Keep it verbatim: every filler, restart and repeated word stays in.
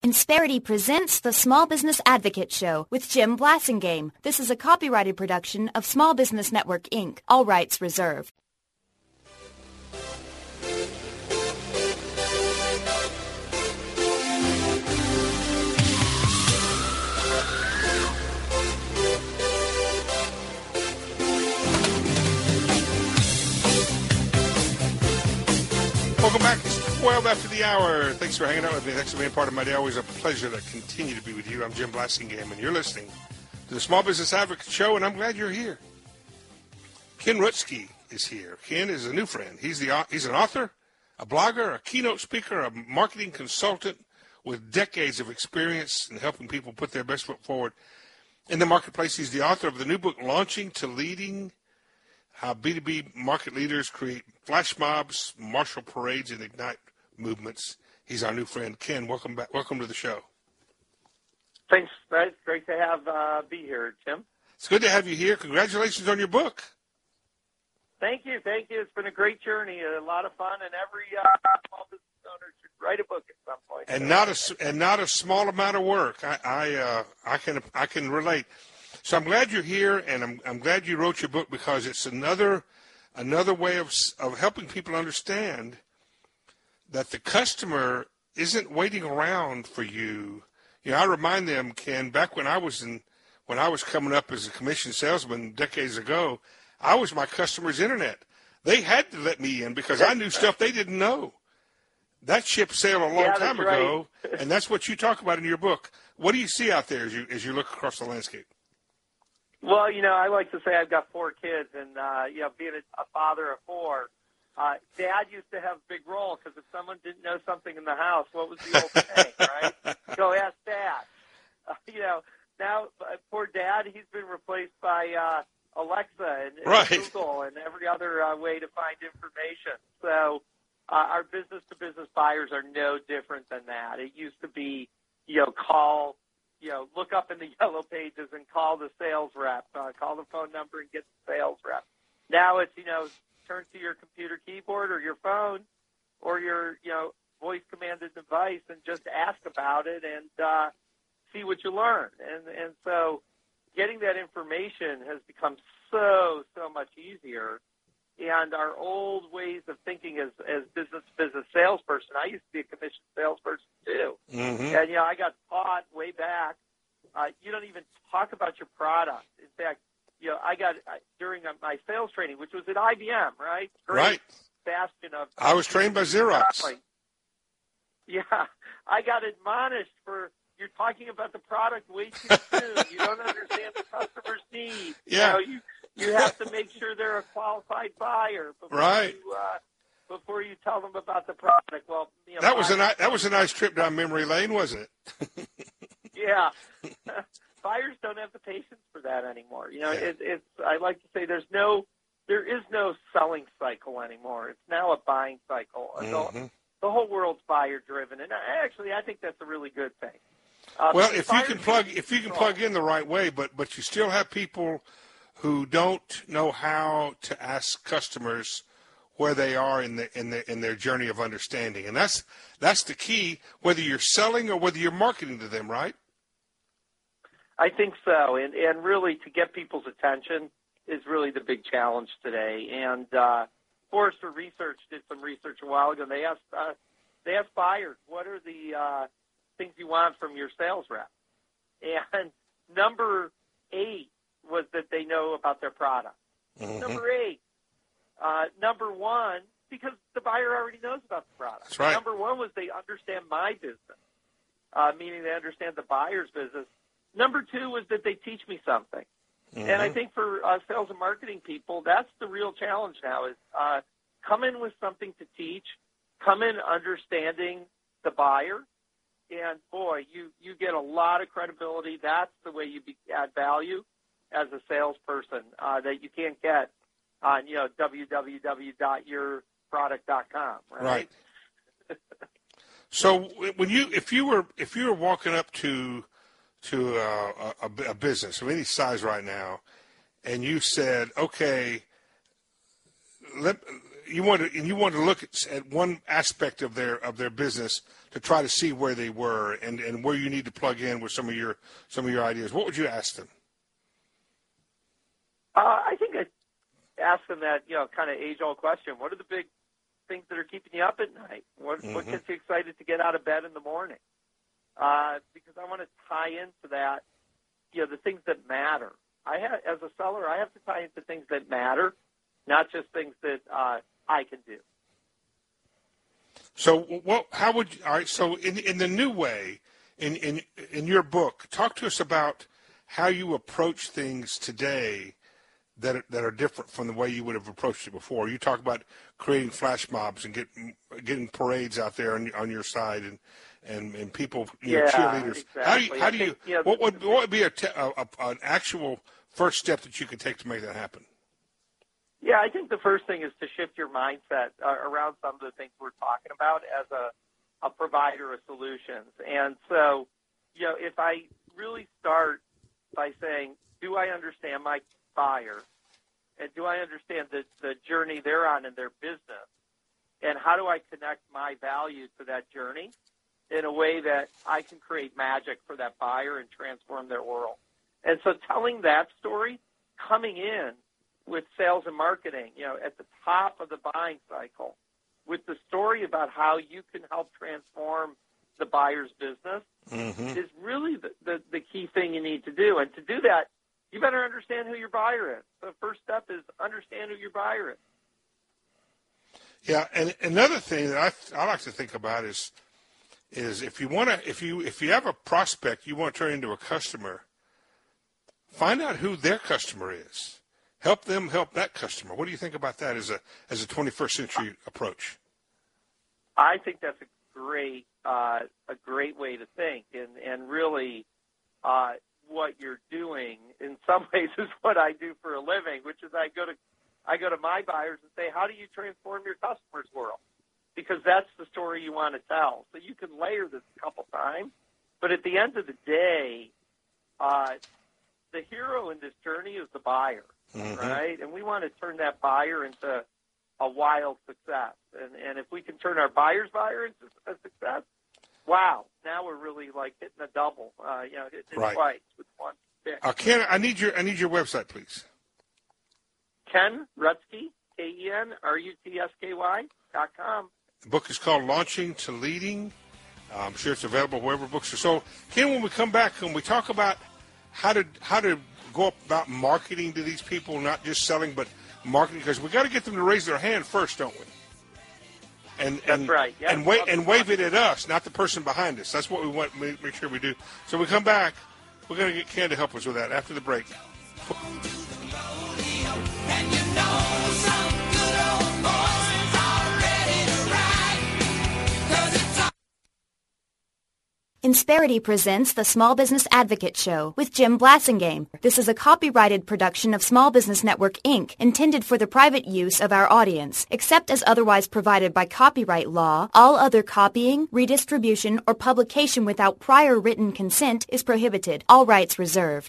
Insperity presents the Small Business Advocate Show with Jim Blasingame. This is a copyrighted production of Small Business Network, Incorporated. All rights reserved. Welcome back. It's twelve after the hour. Thanks for hanging out with me. Thanks for being part of my day. Always a pleasure to continue to be with you. I'm Jim Blasingame, and you're listening to the Small Business Advocate Show, and I'm glad you're here. Ken Rutsky is here. Ken is a new friend. He's the he's an author, a blogger, a keynote speaker, a marketing consultant with decades of experience in helping people put their best foot forward in the marketplace. He's the author of the new book, Launching to Leading: How B two B Market Leaders Create Flash Mobs, Marshall Parades, and Ignite Movements. He's our new friend. Ken, welcome back. Welcome to the show. Thanks. It's great to have uh, be here, Tim. It's good to have you here. Congratulations on your book. Thank you. Thank you. It's been a great journey, a lot of fun, and every uh, small business owner should write a book at some point. And not a and not a small amount of work. I I, uh, I can I can relate. So I'm glad you're here, and I'm I'm glad you wrote your book, because it's another another way of of helping people understand that the customer isn't waiting around for you. You know, I remind them, Ken, back when I was in when I was coming up as a commission salesman decades ago, I was my customer's internet. They had to let me in because I knew stuff they didn't know. That ship sailed a long yeah, time right. ago, and that's what you talk about in your book. What do you see out there as you as you look across the landscape? Well, you know, I like to say I've got four kids, and, uh, you know, being a, a father of four, uh, Dad used to have a big role, because if someone didn't know something in the house, what was the old saying, right? Go ask Dad. Uh, you know, now, uh, poor Dad, he's been replaced by uh, Alexa and, and right. Google and every other uh, way to find information. So uh, our business-to-business buyers are no different than that. It used to be, you know, call you know, look up in the yellow pages and call the sales rep, uh, call the phone number and get the sales rep. Now it's, you know, turn to your computer keyboard or your phone or your, you know, voice-commanded device and just ask about it and uh, see what you learn. And, and so getting that information has become so, so much easier. And our old ways of thinking as, as business-to-business salesperson, I used to be a commissioned salesperson too. Mm-hmm. And, you know, I got taught way back, uh, you don't even talk about your product. In fact, you know, I got, uh, during my sales training, which was at I B M, right? Great right. bastion of. I was trained by Xerox. Yeah. I got admonished for, you're talking about the product way too soon. You don't understand the customer's needs. Yeah. You know, you, You have to make sure they're a qualified buyer before right. you uh, before you tell them about the product. Well, you know, that was a ni- that was a nice trip down memory lane, wasn't it? yeah, buyers don't have the patience for that anymore. You know, yeah. it, it's I like to say there's no there is no selling cycle anymore. It's now a buying cycle. Mm-hmm. The, the whole world's buyer driven, and I, actually I think that's a really good thing. Uh, well, if you can plug if you can plug in the right way, but but you still have people who don't know how to ask customers where they are in the in the in their journey of understanding, and that's that's the key. Whether you're selling or whether you're marketing to them, right? I think so, and and really to get people's attention is really the big challenge today. And uh, Forrester Research did some research a while ago. And they asked uh, they asked buyers, what are the uh, things you want from your sales rep? And number eight was that they know about their product. Mm-hmm. Number eight. Uh, number one, because the buyer already knows about the product. That's right. Number one was they understand my business, uh, meaning they understand the buyer's business. Number two was that they teach me something. Mm-hmm. And I think for uh, sales and marketing people, that's the real challenge now is uh, come in with something to teach, come in understanding the buyer, and, boy, you, you get a lot of credibility. That's the way you be, add value as a salesperson uh, that you can't get on, you know, w w w dot your product dot com, right? Right. So when you, if you were, if you were walking up to, to uh, a, a business of any size right now, and you said, okay, let, you wanted and you wanted to look at, at one aspect of their of their business to try to see where they were and, and where you need to plug in with some of your some of your ideas. What would you ask them? Uh, I think I'd ask them that, you know, kind of age-old question. What are the big things that are keeping you up at night? What, mm-hmm. what gets you excited to get out of bed in the morning? Uh, because I want to tie into that, you know, the things that matter. I have, as a seller, I have to tie into things that matter, not just things that uh, I can do. So, what? How would you? All right. So, in in the new way, in in in your book, talk to us about how you approach things today that are, that are different from the way you would have approached it before. You talk about creating flash mobs and getting getting parades out there on, on your side and. And, and people, you yeah, know, cheerleaders. Exactly. How do you? How do you? Think, you know, what would what would be a, te- a, a an actual first step that you could take to make that happen? Yeah, I think the first thing is to shift your mindset uh, around some of the things we're talking about as a a provider of solutions. And so, you know, if I really start by saying, do I understand my buyer, and do I understand the the journey they're on in their business, and how do I connect my value to that journey in a way that I can create magic for that buyer and transform their world. And so telling that story, coming in with sales and marketing, you know, at the top of the buying cycle, with the story about how you can help transform the buyer's business mm-hmm. is really the, the, the key thing you need to do. And to do that, you better understand who your buyer is. The first step is understand who your buyer is. Yeah, and another thing that I, I like to think about is is if you want to, if you if you have a prospect you want to turn into a customer, find out who their customer is. Help them help that customer. What do you think about that as a as a twenty-first century approach? I think that's a great uh, a great way to think, and and really uh, what you're doing in some ways is what I do for a living, which is I go to I go to my buyers and say, how do you transform your customer's world? Because that's the story you want to tell. So you can layer this a couple times, but at the end of the day, uh, the hero in this journey is the buyer, mm-hmm. right? And we want to turn that buyer into a wild success. And, and if we can turn our buyer's buyer into a success, wow, now we're really like hitting a double, uh, you know, hitting right. twice with one pick. Uh, Ken, I need your I need your website, please. Ken Rutsky, K E N R U T S K Y dot com. The book is called Launching to Leading. Uh, I'm sure it's available wherever books are sold. Ken, when we come back, when we talk about how to how to go about marketing to these people, not just selling, but marketing, because we got to get them to raise their hand first, don't we? And That's and, right. Yes. And wave and wave it at us, not the person behind us. That's what we want to make sure we do. So when we come back, we're going to get Ken to help us with that after the break. And you know some good old boys are ready to ride, 'cause it's all Insperity presents the Small Business Advocate Show with Jim Blasingame. This is a copyrighted production of Small Business Network, Incorporated, intended for the private use of our audience. Except as otherwise provided by copyright law, all other copying, redistribution, or publication without prior written consent is prohibited. All rights reserved.